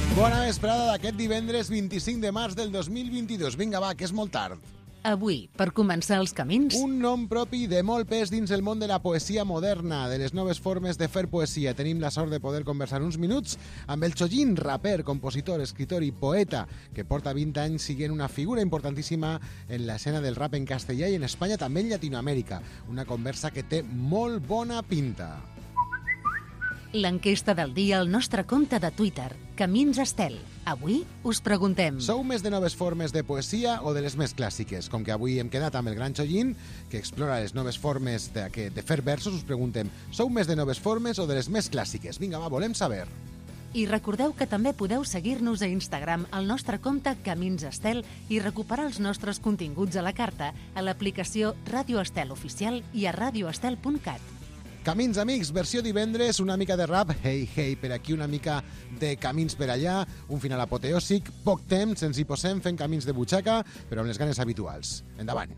Bona vesprada d'aquest divendres 25 de març del 2022. Vinga, va, que és molt tard. Avui, per començar els camins... Un nom propi de molt pes dins el món de la poesia moderna, de les noves formes de fer poesia. Tenim la sort de poder conversar uns minuts amb el Chojin, raper, compositor, escritor i poeta, que porta 20 anys siguent una figura importantíssima en l'escena del rap en castellà i en Espanya, també en Llatinoamèrica. Una conversa que té molt bona pinta. L'enquesta del dia al nostre compte de Twitter, Camins Estel. Avui us preguntem... Sou més de noves formes de poesia o de les més clàssiques? Com que avui hem quedat amb el gran Chojin, que explora les noves formes de fer versos, us preguntem, sou més de noves formes o de les més clàssiques? Vinga, va, volem saber. I recordeu que també podeu seguir-nos a Instagram al nostre compte Camins Estel i recuperar els nostres continguts a la carta a l'aplicació Ràdio Estel Oficial i a radioestel.cat. Camins Amics, versió divendres, una mica de rap, hey, hey, per aquí, una mica de camins per allà, un final apoteòsic, poc temps, ens hi posem fent camins de butxaca, però amb les ganes habituals. Endavant.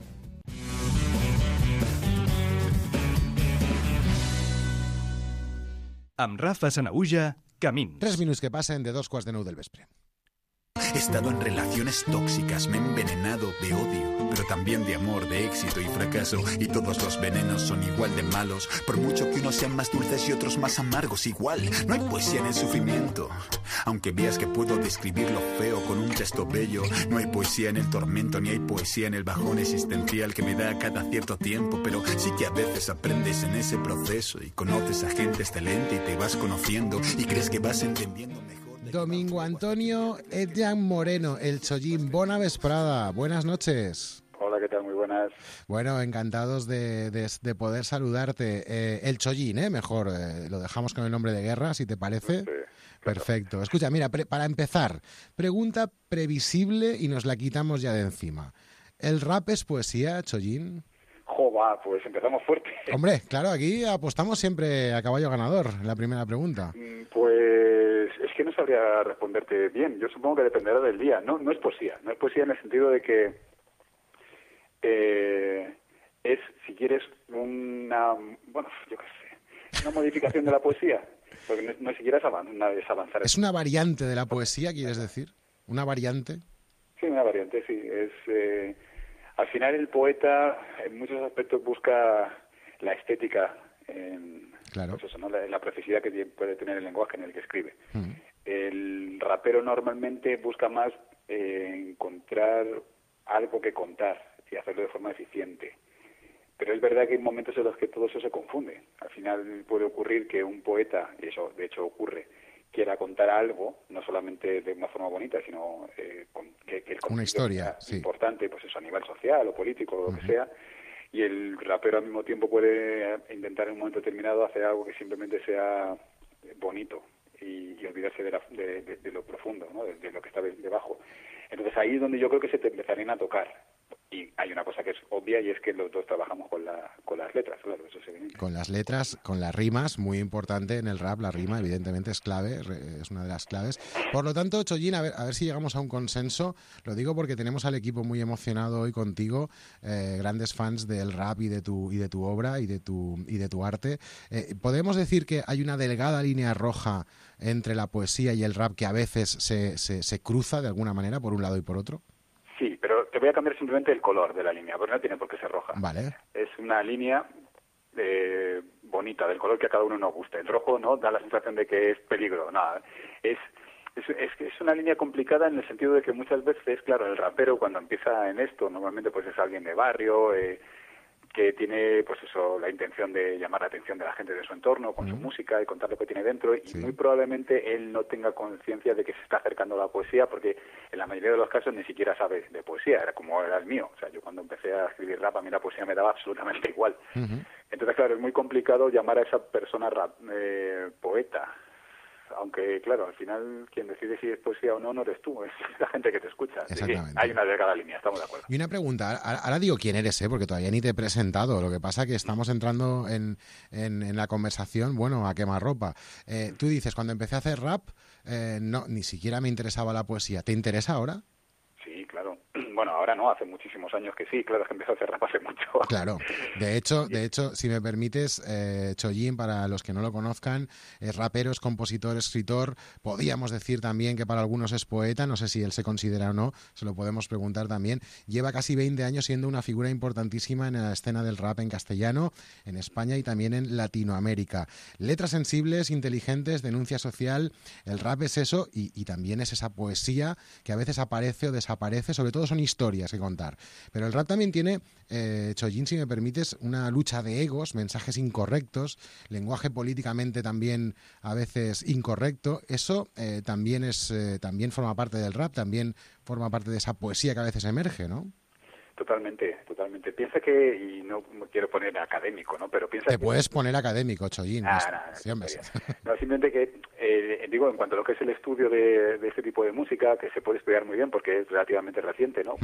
Amb Rafa Sanahuja, Camins. 3 minuts que passen de 2:45 del vespre. He estado en relaciones tóxicas, me he envenenado de odio, pero también de amor, de éxito y fracaso. Y todos los venenos son igual de malos, por mucho que unos sean más dulces y otros más amargos. Igual, no hay poesía en el sufrimiento, aunque veas que puedo describir lo feo con un gesto bello. No hay poesía en el tormento, ni hay poesía en el bajón existencial que me da cada cierto tiempo. Pero sí que a veces aprendes en ese proceso y conoces a gente excelente y te vas conociendo y crees que vas entendiendo mejor. Domingo Antonio Edjan Moreno, el Chojin. Bona vesprada, buenas noches. Hola, ¿qué tal? Muy buenas. Bueno, encantados de poder saludarte. El Chojin, mejor, lo dejamos con el nombre de guerra, si te parece. Sí, claro. Perfecto. Escucha, mira, para empezar, pregunta previsible y nos la quitamos ya de encima. ¿El rap es poesía, Chojin? Jova, pues empezamos fuerte. Hombre, claro, aquí apostamos siempre a caballo ganador, en la primera pregunta. Pues es que no sabría responderte bien. Yo supongo que dependerá del día. No es poesía. No es poesía en el sentido de que es, si quieres, una modificación de la poesía. Porque no siquiera es avanzar. ¿Es una variante de la poesía, quieres decir? ¿Una variante? Sí, una variante, sí. Al final el poeta en muchos aspectos busca la estética claro. Pues eso, ¿no? La precisidad que puede tener el lenguaje en el que escribe. El rapero normalmente busca más encontrar algo que contar y hacerlo de forma eficiente. Pero es verdad que hay momentos en los que todo eso se confunde. Al final puede ocurrir que un poeta, y eso de hecho ocurre, quiera contar algo, no solamente de una forma bonita, sino que el una historia, sea importante, pues eso a nivel social o político o lo que sea, y el rapero al mismo tiempo puede intentar en un momento determinado hacer algo que simplemente sea bonito y olvidarse de lo profundo, ¿no? de lo que está debajo. Entonces ahí es donde yo creo que se te empezarían a tocar. Y hay una cosa que es obvia y es que los dos trabajamos con las letras, claro, eso se viene. Con las letras, con las rimas, muy importante en el rap, la rima evidentemente es clave, es una de las claves. Por lo tanto, Chojin, a ver si llegamos a un consenso, lo digo porque tenemos al equipo muy emocionado hoy contigo, grandes fans del rap y de tu obra y de tu arte. ¿Podemos decir que hay una delgada línea roja entre la poesía y el rap que a veces se cruza de alguna manera por un lado y por otro? Sí, pero te voy a cambiar simplemente el color de la línea, porque no tiene por qué ser roja. Vale. Es una línea bonita, del color que a cada uno nos guste. El rojo no da la sensación de que es peligro, nada. Es una línea complicada en el sentido de que muchas veces, claro, el rapero cuando empieza en esto, normalmente pues es alguien de barrio, que tiene pues eso, la intención de llamar la atención de la gente de su entorno con su música y contar lo que tiene dentro, y muy probablemente él no tenga conciencia de que se está acercando a la poesía, porque en la mayoría de los casos ni siquiera sabe de poesía, era como era el mío. O sea, yo cuando empecé a escribir rap, a mí la poesía me daba absolutamente igual. Entonces, claro, es muy complicado llamar a esa persona poeta. Aunque, claro, al final quien decide si es poesía o no, no eres tú, es la gente que te escucha. Así que hay una delgada línea, estamos de acuerdo. Y una pregunta, ahora digo quién eres, porque todavía ni te he presentado, lo que pasa que estamos entrando en la conversación, bueno, a quemarropa. Tú dices, cuando empecé a hacer rap, no, ni siquiera me interesaba la poesía. ¿Te interesa ahora? Sí, claro. Bueno, ahora no, hace muchísimos años que sí, claro, es que empezó a hacer rap hace mucho. Claro, de hecho, si me permites, Chollín, para los que no lo conozcan, es rapero, es compositor, escritor, podíamos decir también que para algunos es poeta, no sé si él se considera o no, se lo podemos preguntar también. Lleva casi 20 años siendo una figura importantísima en la escena del rap en castellano, en España y también en Latinoamérica. Letras sensibles, inteligentes, denuncia social, el rap es eso y también es esa poesía que a veces aparece o desaparece, sobre todo son historias que contar. Pero el rap también tiene, Chollín, si me permites, una lucha de egos, mensajes incorrectos, lenguaje políticamente también a veces incorrecto. Eso también forma parte del rap, también forma parte de esa poesía que a veces emerge, ¿no? Totalmente. Piensa que, y no me quiero poner académico, ¿no? Pero piensa Te que... puedes poner académico, Chollín. Sí, hombre. No, simplemente que, digo, en cuanto a lo que es el estudio de este tipo de música, que se puede estudiar muy bien porque es relativamente reciente, ¿no?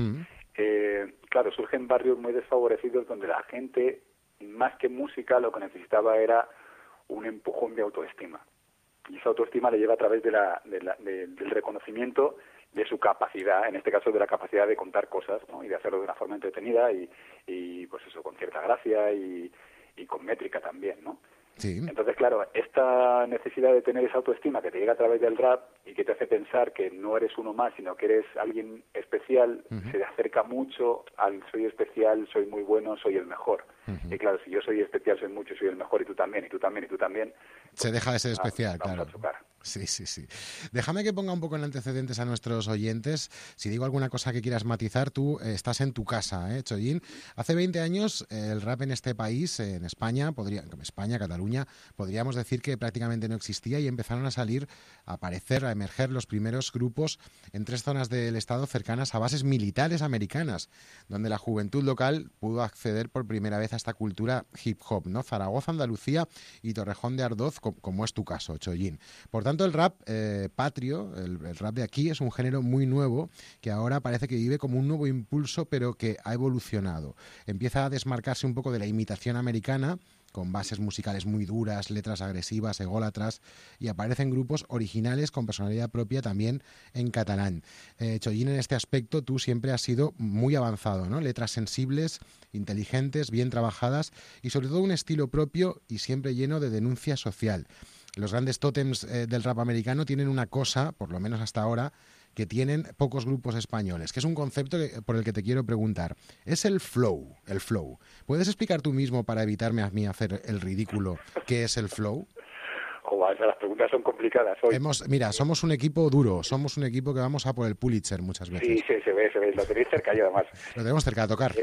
Claro, surgen barrios muy desfavorecidos donde la gente, más que música, lo que necesitaba era un empujón de autoestima. Y esa autoestima le lleva a través del reconocimiento de su capacidad, en este caso de la capacidad de contar cosas, ¿no? Y de hacerlo de una forma entretenida y pues eso, con cierta gracia y con métrica también, ¿no? Sí. Entonces, claro, esta necesidad de tener esa autoestima que te llega a través del rap y que te hace pensar que no eres uno más, sino que eres alguien especial, se acerca mucho al soy especial, soy muy bueno, soy el mejor. Y claro, si yo soy especial, soy mucho, soy el mejor, y tú también, y tú también, y tú también... Se deja de ser especial, vamos claro. a chocar. Sí. Déjame que ponga un poco en antecedentes a nuestros oyentes. Si digo alguna cosa que quieras matizar, tú estás en tu casa, Chollín. Hace 20 años el rap en este país, en España, Cataluña, podríamos decir que prácticamente no existía y empezaron a salir, a aparecer, a emerger los primeros grupos en 3 zonas del estado cercanas a bases militares americanas, donde la juventud local pudo acceder por primera vez a esta cultura hip hop, ¿no? Zaragoza, Andalucía y Torrejón de Ardoz, como es tu caso, Chollín. Por tanto, el rap patrio, el rap de aquí, es un género muy nuevo que ahora parece que vive como un nuevo impulso, pero que ha evolucionado. Empieza a desmarcarse un poco de la imitación americana, con bases musicales muy duras, letras agresivas, ególatras, y aparecen grupos originales con personalidad propia también en catalán. Chollín, en este aspecto tú siempre has sido muy avanzado, ¿no? Letras sensibles, inteligentes, bien trabajadas y sobre todo un estilo propio y siempre lleno de denuncia social. Los grandes tótems del rap americano tienen una cosa, por lo menos hasta ahora, que tienen pocos grupos españoles, que es un concepto por el que te quiero preguntar. Es el flow. ¿Puedes explicar tú mismo, para evitarme a mí hacer el ridículo, qué es el flow? Las preguntas son complicadas hoy. Mira, somos un equipo duro, somos un equipo que vamos a por el Pulitzer muchas veces. Sí, se ve, lo tenéis cerca y además. Lo tenemos cerca de tocar.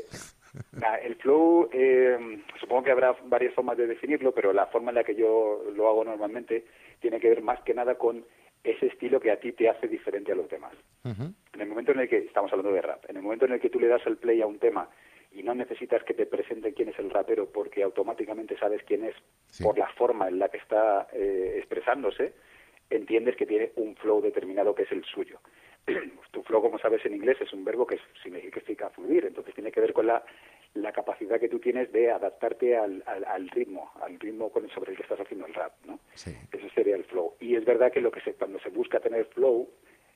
El flow, supongo que habrá varias formas de definirlo, pero la forma en la que yo lo hago normalmente tiene que ver más que nada con ese estilo que a ti te hace diferente a los demás. En el momento en el que, estamos hablando de rap, en el momento en el que tú le das el play a un tema y no necesitas que te presenten quién es el rapero porque automáticamente sabes quién es por la forma en la que está expresándose, entiendes que tiene un flow determinado que es el suyo. Tu flow, como sabes en inglés, es un verbo que significa fluir, entonces tiene que ver con la capacidad que tú tienes de adaptarte al ritmo sobre el que estás haciendo el rap, ¿no? Sí. Eso sería el flow. Y es verdad que cuando se busca tener flow,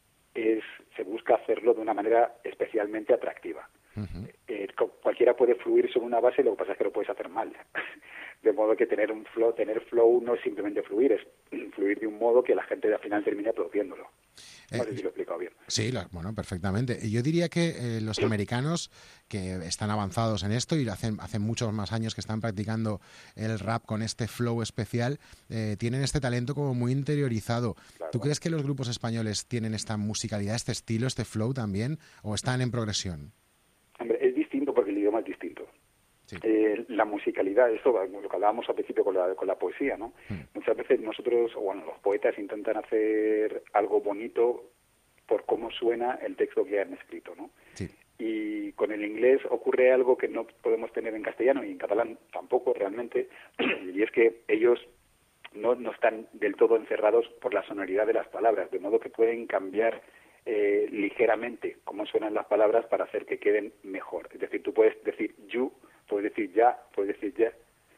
se busca hacerlo de una manera especialmente atractiva. Cualquiera puede fluir sobre una base, lo que pasa es que lo puedes hacer mal. De modo que tener flow no es simplemente fluir, es fluir de un modo que la gente al final termine aplaudiéndolo. No sé si lo he explicado bien. Sí, bueno, perfectamente. Yo diría que los americanos, que están avanzados en esto y hacen muchos más años que están practicando el rap con este flow especial, tienen este talento como muy interiorizado. Claro. ¿Tú crees que los grupos españoles tienen esta musicalidad, este estilo, este flow también, o están en progresión? Hombre, es distinto porque el idioma es distinto. Sí. La musicalidad, esto lo que hablábamos al principio con la poesía, ¿no? Muchas veces los poetas intentan hacer algo bonito por cómo suena el texto que han escrito, ¿no? Sí. Y con el inglés ocurre algo que no podemos tener en castellano y en catalán tampoco realmente, y es que ellos no están del todo encerrados por la sonoridad de las palabras, de modo que pueden cambiar ligeramente cómo suenan las palabras para hacer que queden mejor. Es decir, tú puedes decir you, puedes decir ya, puedes decir ya.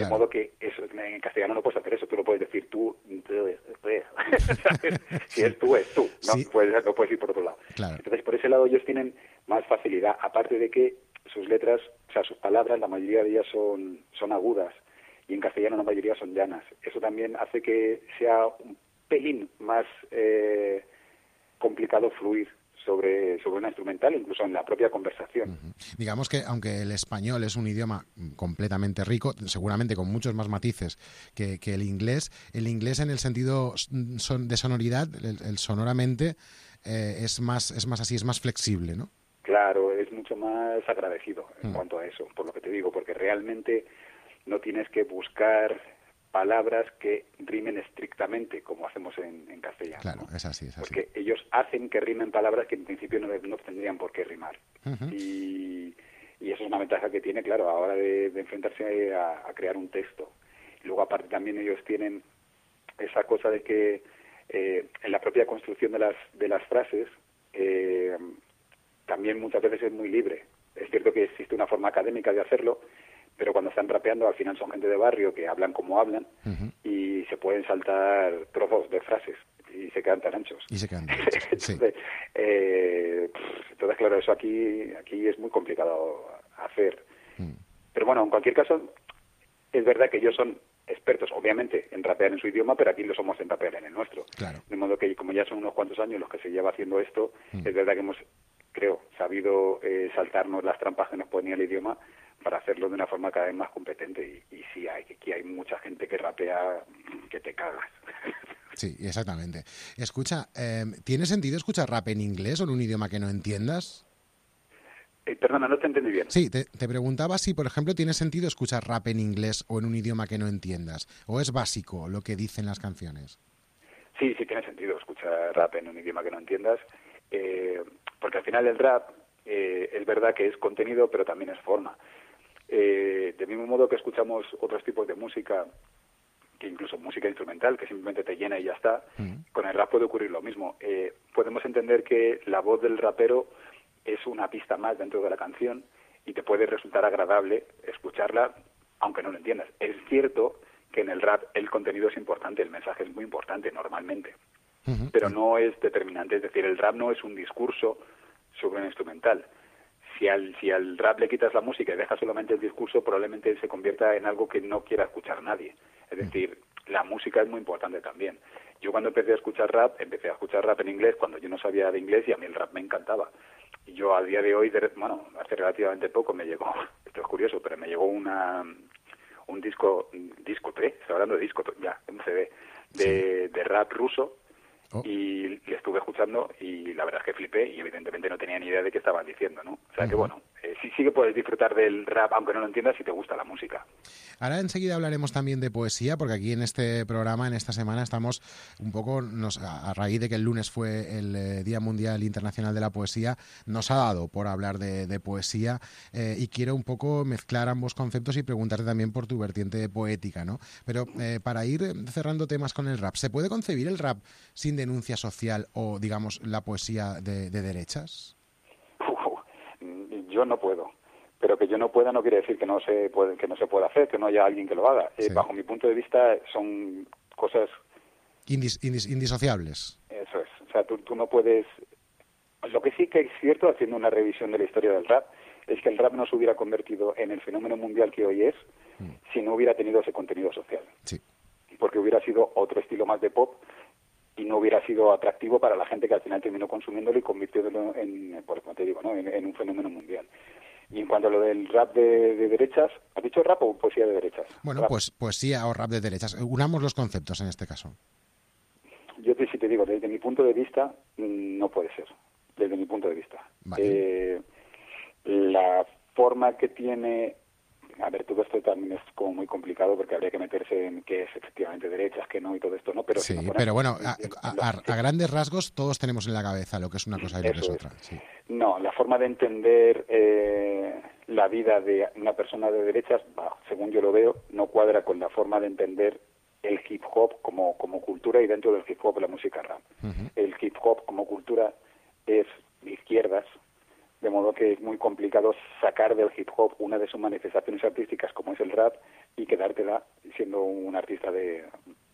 Claro. De modo que eso, en castellano no puedes hacer eso, tú lo puedes decir tú, ¿sabes? Si es tú, es tú, no, Sí. no puedes ir por otro lado. Claro. Entonces, por ese lado ellos tienen más facilidad, aparte de que sus letras, o sea, sus palabras, la mayoría de ellas son agudas, y en castellano la mayoría son llanas. Eso también hace que sea un pelín más complicado fluir sobre una instrumental, incluso en la propia conversación. Digamos que aunque el español es un idioma completamente rico, seguramente con muchos más matices que el inglés en el sentido de sonoridad, el sonoramente es más así, es más flexible, ¿no? Claro, es mucho más agradecido en cuanto a eso, por lo que te digo, porque realmente no tienes que buscar palabras que rimen estrictamente como hacemos en castellano. Claro, ¿no? es así. Porque ellos hacen que rimen palabras que en principio no tendrían por qué rimar. Y eso es una ventaja que tiene, claro, a la hora de enfrentarse a crear un texto. Y luego, aparte, también ellos tienen esa cosa de que en la propia construcción de las frases también muchas veces es muy libre. Es cierto que existe una forma académica de hacerlo, pero cuando están rapeando al final son gente de barrio que hablan como hablan y se pueden saltar trozos de frases y se quedan tan anchos. Sí. Entonces, claro, eso aquí es muy complicado hacer. Pero bueno, en cualquier caso, es verdad que ellos son expertos, obviamente, en rapear en su idioma, pero aquí lo somos en rapear en el nuestro. Claro. De modo que, como ya son unos cuantos años los que se lleva haciendo esto, es verdad que hemos, creo, sabido saltarnos las trampas que nos ponía el idioma para hacerlo de una forma cada vez más competente. Y sí, aquí hay mucha gente que rapea que te cagas. Sí, exactamente. Escucha, ¿tiene sentido escuchar rap en inglés o en un idioma que no entiendas? Perdona, no te entendí bien. Sí, te preguntaba si, por ejemplo, tiene sentido escuchar rap en inglés o en un idioma que no entiendas, o es básico lo que dicen las canciones. Sí, tiene sentido escuchar rap en un idioma que no entiendas, porque al final el rap es verdad que es contenido, pero también es forma. Del mismo modo que escuchamos otros tipos de música, que incluso música instrumental, que simplemente te llena y ya está, con el rap puede ocurrir lo mismo. Podemos entender que la voz del rapero es una pista más dentro de la canción y te puede resultar agradable escucharla, aunque no lo entiendas. Es cierto que en el rap el contenido es importante, el mensaje es muy importante normalmente, pero no es determinante. Es decir, el rap no es un discurso sobre un instrumental. Si al rap le quitas la música y dejas solamente el discurso, probablemente se convierta en algo que no quiera escuchar nadie. Es decir, la música es muy importante también. Yo cuando empecé a escuchar rap en inglés cuando yo no sabía de inglés y a mí el rap me encantaba. Y yo a día de hoy, hace relativamente poco me llegó, esto es curioso, pero me llegó un disco, estoy hablando de disco, ya, un CD, de rap ruso, y le estuve escuchando y la verdad es que flipé y evidentemente no tenía ni idea de qué estaban diciendo, ¿no? O sea que bueno, sí que puedes disfrutar del rap aunque no lo entiendas si te gusta la música. Ahora enseguida hablaremos también de poesía, porque aquí en este programa, en esta semana, estamos un poco, a raíz de que el lunes fue el Día Mundial Internacional de la Poesía, nos ha dado por hablar de poesía y quiero un poco mezclar ambos conceptos y preguntarte también por tu vertiente poética, ¿no? Pero para ir cerrando temas con el rap, ¿se puede concebir el rap sin denuncia social o, digamos, la poesía de derechas? Yo no puedo. Pero que yo no pueda no quiere decir que no se pueda hacer, que no haya alguien que lo haga. Sí. Bajo mi punto de vista son cosas... indisociables. Eso es. O sea, tú no puedes... Lo que sí que es cierto, haciendo una revisión de la historia del rap, es que el rap no se hubiera convertido en el fenómeno mundial que hoy es si no hubiera tenido ese contenido social. Sí. Porque hubiera sido otro estilo más de pop y no hubiera sido atractivo para la gente que al final terminó consumiéndolo y convirtiéndolo en, por como te digo, ¿no? en un fenómeno mundial. Y en cuanto a lo del rap de derechas, ¿has dicho rap o poesía de derechas? Bueno, rap. pues poesía o rap de derechas. Unamos los conceptos en este caso. Yo sí te digo, desde mi punto de vista, no puede ser. Desde mi punto de vista. Vale. La forma que tiene... A ver, todo esto también es como muy complicado porque habría que meterse en qué es efectivamente derechas, qué no y todo esto, ¿no? Pero sí, si no pero bueno, a grandes rasgos todos tenemos en la cabeza lo que es una cosa y lo que es otra. Sí. No, la forma de entender la vida de una persona de derechas, según yo lo veo, no cuadra con la forma de entender el hip hop como cultura y dentro del hip hop la música rap. El hip hop como cultura es de izquierdas, de modo que es muy complicado sacar del hip hop una de sus manifestaciones artísticas como es el rap y quedártela siendo un artista de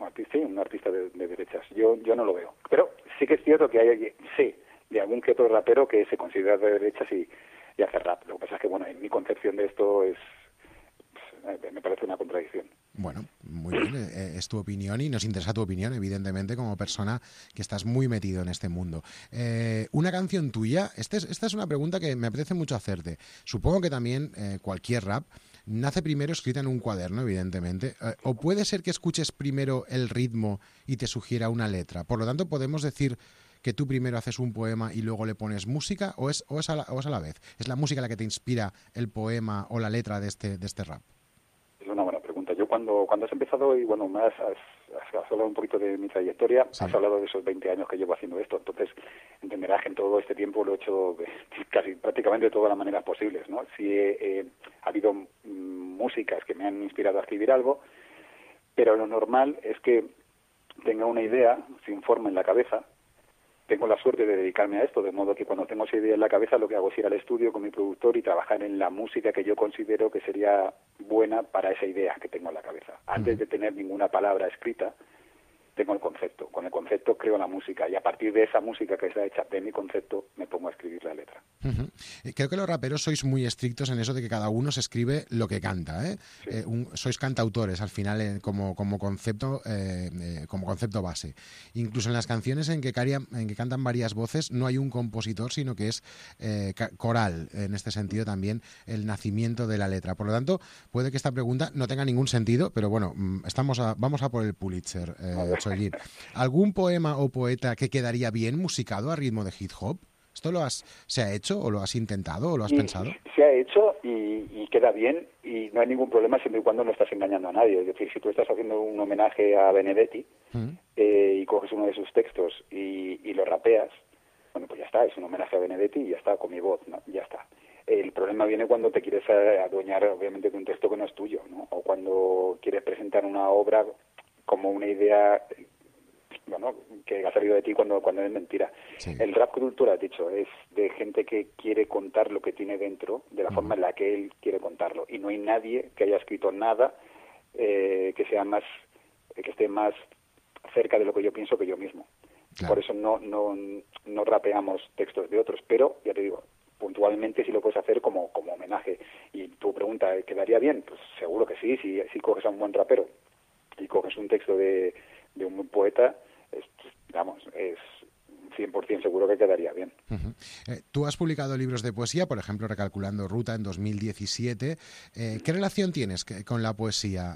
derechas. Yo no lo veo. Pero sí que es cierto que hay de algún que otro rapero que se considera de derechas y hace rap. Lo que pasa es que, bueno, en mi concepción de esto me parece una contradicción. Bueno, muy bien, es tu opinión y nos interesa tu opinión, evidentemente, como persona que estás muy metido en este mundo. Una canción tuya, esta es una pregunta que me apetece mucho hacerte. Supongo que también cualquier rap nace primero escrita en un cuaderno, evidentemente, o puede ser que escuches primero el ritmo y te sugiera una letra. Por lo tanto, podemos decir que tú primero haces un poema y luego le pones música, o es a la vez. ¿Es la música la que te inspira el poema o la letra de este rap? Es una buena pregunta. Yo cuando has empezado, y bueno, has hablado un poquito de mi trayectoria, sí. Has hablado de esos 20 años que llevo haciendo esto, entonces entenderás que en todo este tiempo lo he hecho casi prácticamente de todas las maneras posibles, ¿no? Sí ha habido músicas que me han inspirado a escribir algo, pero lo normal es que tenga una idea sin forma en la cabeza. Tengo la suerte de dedicarme a esto, de modo que cuando tengo esa idea en la cabeza lo que hago es ir al estudio con mi productor y trabajar en la música que yo considero que sería buena para esa idea que tengo en la cabeza. Antes de tener ninguna palabra escrita, tengo el concepto. Con el concepto creo la música y a partir de esa música que está hecha de mi concepto me pongo a escribir la letra. Creo que los raperos sois muy estrictos en eso de que cada uno se escribe lo que canta, ¿eh? Sí. Sois cantautores al final como concepto base. Incluso en las canciones en que cantan varias voces no hay un compositor, sino que es coral, en este sentido también el nacimiento de la letra. Por lo tanto, puede que esta pregunta no tenga ningún sentido, pero bueno, vamos a por el Pulitzer, Chollín. ¿Algún poema o poeta que quedaría bien musicado a ritmo de hip hop? ¿Esto se ha hecho o lo has intentado o lo has pensado? Se ha hecho y queda bien y no hay ningún problema siempre y cuando no estás engañando a nadie. Es decir, si tú estás haciendo un homenaje a Benedetti y coges uno de sus textos y lo rapeas, bueno, pues ya está, es un homenaje a Benedetti y ya está, con mi voz, ¿no? Ya está. El problema viene cuando te quieres adueñar, obviamente, de un texto que no es tuyo, ¿no? O cuando quieres presentar una obra como una idea, bueno, que ha salido de ti cuando es mentira. Sí. El rap cultura, has dicho, es de gente que quiere contar lo que tiene dentro de la forma en la que él quiere contarlo. Y no hay nadie que haya escrito nada que esté más cerca de lo que yo pienso que yo mismo. Claro. Por eso no rapeamos textos de otros, pero, ya te digo, puntualmente sí lo puedes hacer como homenaje. Y tu pregunta, ¿quedaría bien? Pues seguro que sí, si coges a un buen rapero y coges un texto de un buen poeta, es 100% seguro que quedaría bien. Tú has publicado libros de poesía, por ejemplo, Recalculando Ruta en 2017. ¿Qué relación tienes con la poesía?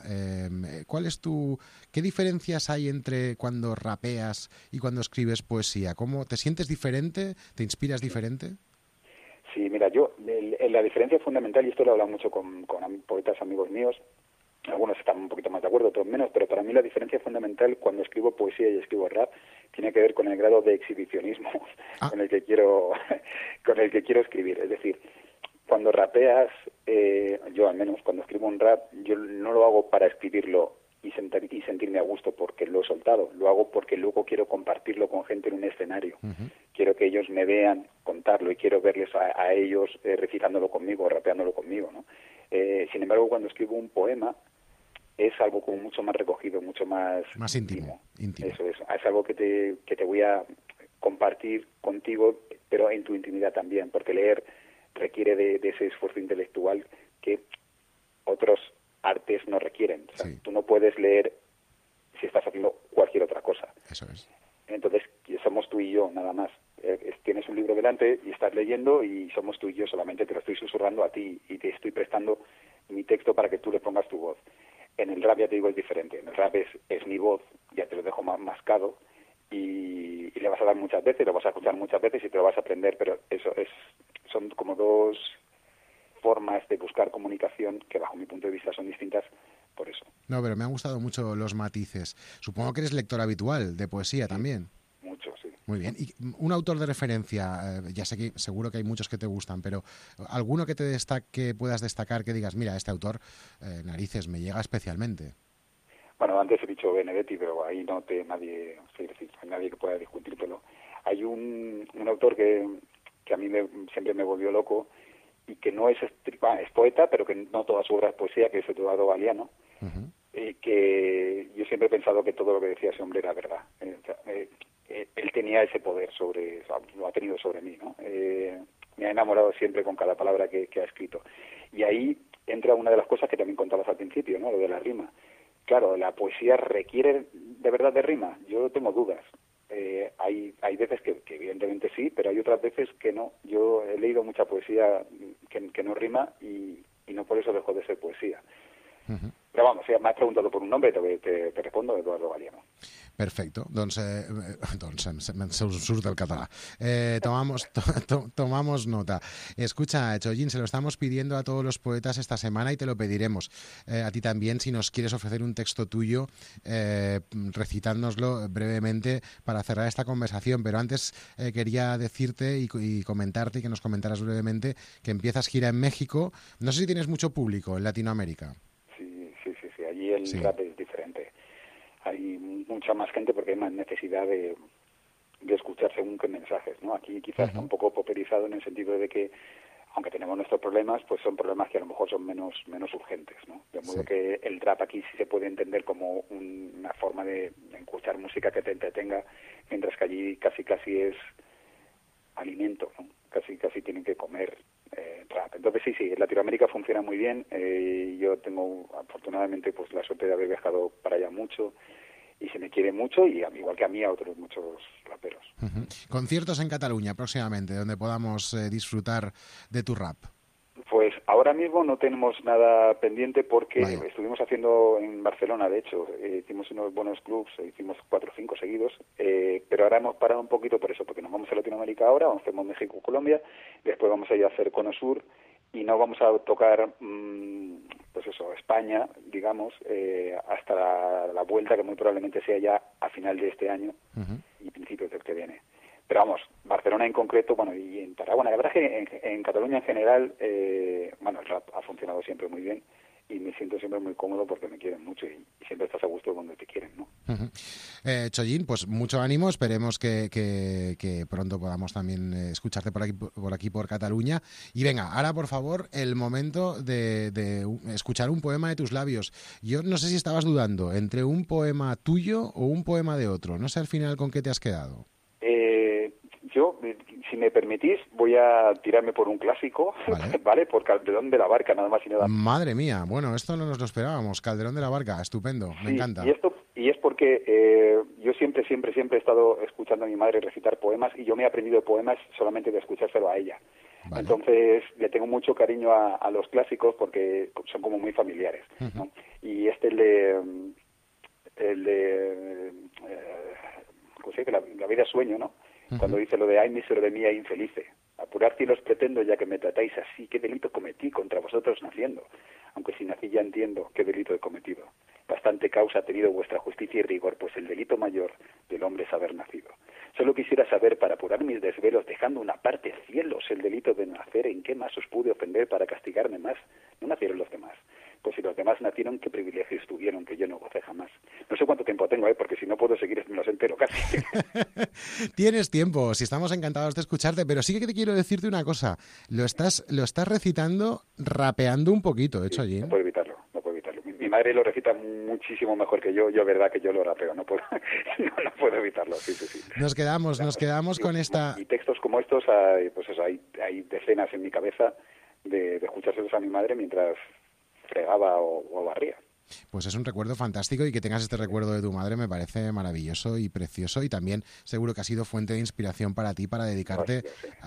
¿Qué diferencias hay entre cuando rapeas y cuando escribes poesía? ¿Cómo te sientes diferente? ¿Te inspiras diferente? Sí, mira, la diferencia fundamental, y esto lo he hablado mucho con poetas amigos míos, algunos están un poquito más de acuerdo, otros menos, pero para mí la diferencia fundamental cuando escribo poesía y escribo rap tiene que ver con el grado de exhibicionismo con el que quiero escribir. Es decir, cuando rapeas, yo al menos cuando escribo un rap, yo no lo hago para escribirlo y sentirme a gusto porque lo he soltado, lo hago porque luego quiero compartirlo con gente en un escenario. Quiero que ellos me vean contarlo y quiero verles a ellos recitándolo conmigo, rapeándolo conmigo, ¿no? Sin embargo, cuando escribo un poema, es algo como mucho más recogido, mucho más íntimo. Eso. Es algo que te voy a compartir contigo, pero en tu intimidad también, porque leer requiere de ese esfuerzo intelectual que otros artes no requieren. O sea, sí. Tú no puedes leer si estás haciendo cualquier otra cosa. Eso es. Entonces, somos tú y yo, nada más. Tienes un libro delante y estás leyendo y somos tú y yo solamente, te lo estoy susurrando a ti y te estoy prestando mi texto para que tú le pongas tu voz. En el rap, ya te digo, es diferente. En el rap es mi voz, ya te lo dejo más mascado y le vas a dar muchas veces, lo vas a escuchar muchas veces y te lo vas a aprender, pero son como dos formas de buscar comunicación que bajo mi punto de vista son distintas por eso. No, pero me han gustado mucho los matices. Supongo que eres lector habitual de poesía también. Mucho, sí. Muy bien. ¿Y un autor de referencia? Ya sé que seguro que hay muchos que te gustan, pero ¿alguno que puedas destacar que digas, mira, este autor, narices, me llega especialmente? Bueno, antes he dicho Benedetti, pero ahí nadie que pueda discutírtelo. Hay un autor que que a mí siempre me volvió loco, y que no es poeta, pero que no toda su obra es poesía, que es Eduardo Galeano, que yo siempre he pensado que todo lo que decía ese hombre era verdad. Él tenía ese poder lo ha tenido sobre mí, ¿no? Me ha enamorado siempre con cada palabra que ha escrito. Y ahí entra una de las cosas que también contabas al principio, ¿no? Lo de la rima. Claro, ¿la poesía requiere de verdad de rima? Yo tengo dudas. Hay veces que evidentemente sí, pero hay otras veces que no. Yo he leído mucha poesía que no rima y no por eso dejó de ser poesía. Però vamos, si m'has preguntat per un nombre, te respondo, Eduardo Galeano. Perfecto, doncs se us surt el català. Tomamos nota. Escucha, Chollín, se lo estamos pidiendo a todos los poetas esta semana y te lo pediremos a ti también, si nos quieres ofrecer un texto tuyo, recitándonoslo brevemente para cerrar esta conversación. Pero antes quería decirte y comentarte, y que nos comentaras brevemente, que empiezas gira en México. No sé si tienes mucho público en Latinoamérica. Sí, allí el rap es diferente. Hay mucha más gente porque hay más necesidad de escuchar según qué mensajes, ¿no? Aquí quizás está un poco poperizado en el sentido de que, aunque tenemos nuestros problemas, pues son problemas que a lo mejor son menos urgentes, ¿no? De modo que el rap aquí sí se puede entender como una forma de escuchar música que te entretenga, mientras que allí casi es alimento, ¿no? Casi tienen que comer rap. Entonces sí, en Latinoamérica funciona muy bien. Yo tengo afortunadamente pues la suerte de haber viajado para allá mucho y se me quiere mucho, y igual que a mí, a otros muchos raperos. Conciertos en Cataluña próximamente, donde podamos disfrutar de tu rap. Pues ahora mismo no tenemos nada pendiente porque estuvimos haciendo en Barcelona, de hecho, hicimos unos buenos clubs, hicimos 4 o 5 seguidos, pero ahora hemos parado un poquito por eso, porque nos vamos a Latinoamérica ahora, hacemos México, Colombia, después vamos a ir a hacer Cono Sur y no vamos a tocar, pues eso, España, digamos, hasta la vuelta, que muy probablemente sea ya a final de este año y principios del que viene. Pero vamos, Barcelona en concreto, bueno, y en Tarragona. La verdad es que en Cataluña en general, el rap ha funcionado siempre muy bien y me siento siempre muy cómodo porque me quieren mucho y siempre estás a gusto donde te quieren, ¿no? Chollín, pues mucho ánimo, esperemos que pronto podamos también escucharte por aquí por Cataluña. Y venga, ahora por favor, el momento de escuchar un poema de tus labios. Yo no sé si estabas dudando entre un poema tuyo o un poema de otro, no sé al final con qué te has quedado. Yo, si me permitís, voy a tirarme por un clásico, ¿vale? Por Calderón de la Barca, nada más y nada. Madre mía, bueno, esto no nos lo esperábamos. Calderón de la Barca, estupendo, me encanta. Y es porque yo siempre he estado escuchando a mi madre recitar poemas y yo me he aprendido poemas solamente de escuchárselo a ella. Vale. Entonces le tengo mucho cariño a los clásicos porque son como muy familiares, ¿no? Y que la vida es sueño, ¿no? Cuando dice lo de ay mísero de mí, ay infelice, apurar cielos pretendo ya que me tratáis así, qué delito cometí contra vosotros naciendo, aunque si nací ya entiendo qué delito he cometido. Bastante causa ha tenido vuestra justicia y rigor, pues el delito mayor del hombre es haber nacido. Solo quisiera saber, para apurar mis desvelos, dejando una parte cielos el delito de nacer, ¿en qué más os pude ofender para castigarme más? No nacieron los demás. Pues si los demás nacieron, ¿qué privilegios tuvieron que yo no gocé jamás? No sé cuánto tiempo tengo, porque si no puedo seguir, me los entero casi. Tienes tiempo, si estamos encantados de escucharte, pero sí que te quiero decirte una cosa. Lo estás recitando, rapeando un poquito, hecho allí. No puedo evitarlo. Mi madre lo recita muchísimo mejor que yo. Yo, verdad que yo lo rapeo, no puedo evitarlo. Sí. Nos quedamos con esta... Y textos como estos, pues eso, hay decenas en mi cabeza de escuchárselos a mi madre mientras fregaba o barría. Pues es un recuerdo fantástico, y que tengas este recuerdo de tu madre me parece maravilloso y precioso, y también seguro que ha sido fuente de inspiración para ti para dedicarte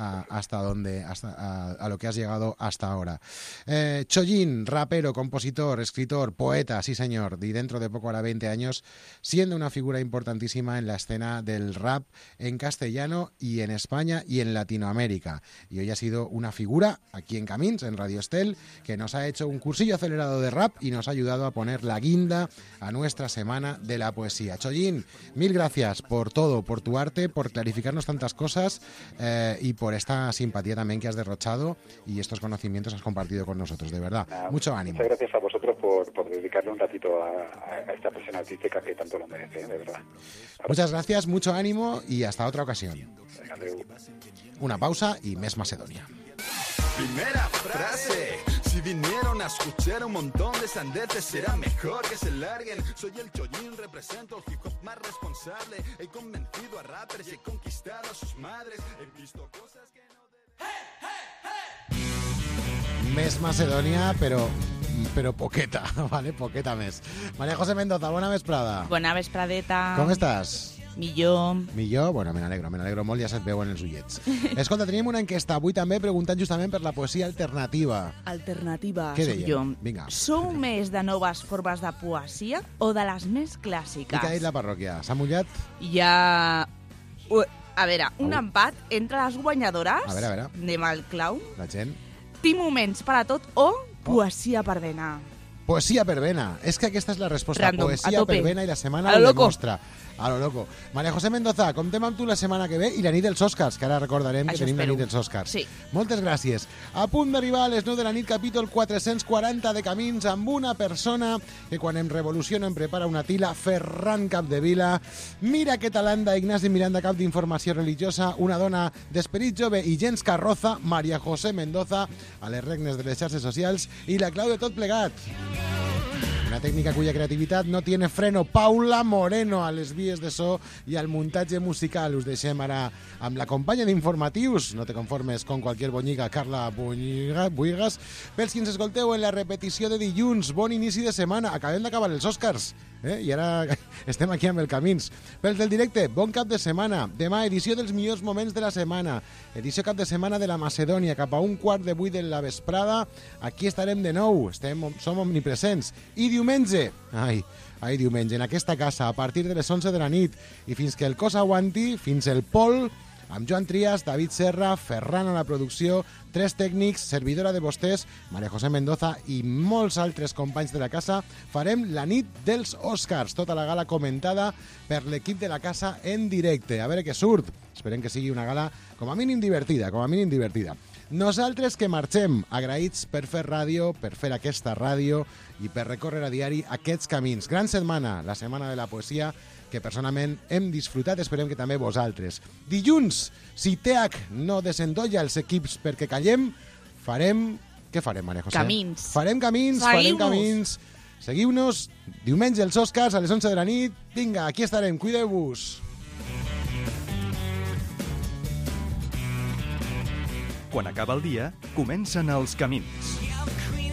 a lo que has llegado hasta ahora. Chollín, rapero, compositor, escritor, poeta, sí señor, y dentro de poco hará 20 años, siendo una figura importantísima en la escena del rap en castellano y en España y en Latinoamérica. Y hoy ha sido una figura aquí en Camins, en Radio Estel, que nos ha hecho un cursillo acelerado de rap y nos ha ayudado a poner poner la guinda a nuestra Semana de la Poesía. Chollín, mil gracias por todo, por tu arte, por clarificarnos tantas cosas y por esta simpatía también que has derrochado y estos conocimientos has compartido con nosotros, de verdad. Mucho ánimo. Muchas gracias a vosotros por dedicarle un ratito a esta persona artística que tanto lo merece, de verdad. Muchas gracias, mucho ánimo y hasta otra ocasión. Adeu. Una pausa y Mes Macedonia. Primera frase. Si vinieron a escuchar un montón de sandeces, será mejor que se larguen. Soy el Chollín, represento el hip hop más responsable. He convencido a rappers y he conquistado a sus madres. He visto cosas que no deben... Mes Macedonia, pero poqueta, ¿vale? Poqueta mes. María José Mendoza, bona vesprada. Bona vespradeta. Com estàs? Millor. Millor? Bueno, me n'alegro molt, ja se't veu en els ullets. Escolta, teníem una enquesta avui també preguntant justament per la poesia alternativa. Alternativa, Què soc dèiem? jo. Vinga. Sou més de noves formes de poesia o de les més clàssiques? I què ha dit la parròquia? S'ha mullat? Hi ha... A veure, un empat entre les guanyadores. A veure. Anem al clau. La gent? Tinc moments per a tot o poesia per benar. Poesia per vena. És que aquesta és la resposta. Random, Poesia a tope. per vena i la setmana A lo ho loco. demostra. A lo loco. María José Mendoza, comptem amb tu la setmana que ve i la nit dels Oscars, que ara recordarem que Això tenim espero. la nit dels Oscars. Sí. Moltes gràcies. A punt d'arribar a les 9 de la nit, capítol 440 de Camins, amb una persona que quan em revoluciona em prepara una tila, Ferran Capdevila. Mira que talanda, Ignasi Miranda, cap d'informació religiosa, una dona d'esperit jove i gens carroza, María José Mendoza, a les regnes de les xarxes socials, i la clau de tot plegat. Una tècnica cuya creativitat no tiene freno. Paula Moreno a les vies de so i al muntatge musical. Us deixem ara amb la companya d'informatius. No te conformes con cualquier boñiga, Carla Buigas. Pels qui ens escolteu en la repetició de dilluns, bon inici de setmana. Acabem d'acabar els Oscars. I ara estem aquí amb el Camins. Pels del directe, bon cap de setmana. Demà, edició dels millors moments de la setmana. Edició cap de setmana de la Macedònia, cap a 7:15 de la vesprada. Aquí estarem de nou. Som omnipresents. I diumenge, diumenge, en aquesta casa, a partir de les 11 de la nit, i fins que el cos aguanti, fins el Pol, amb Joan Trias, David Serra, Ferran a la producció, 3 tècnics, servidora de vostès, María José Mendoza i molts altres companys de la casa, farem la nit dels Oscars, tota la gala comentada per l'equip de la casa en directe. A veure què surt. Esperem que sigui una gala com a mínim divertida, Nosaltres que marxem, agraïts per fer ràdio, per fer aquesta ràdio i per recórrer a diari aquests camins. Gran setmana, la Setmana de la Poesia, que personalment hem disfrutat, esperem que també vosaltres. Dilluns, si TEAC no desendolla els equips perquè callem, farem... Què farem, María José? Camins. Farem camins. Seguiu-nos. Diumenge els Oscars a les 11 de la nit. Vinga, aquí estarem. Cuideu-vos. Quan acaba el dia, comencen els camins.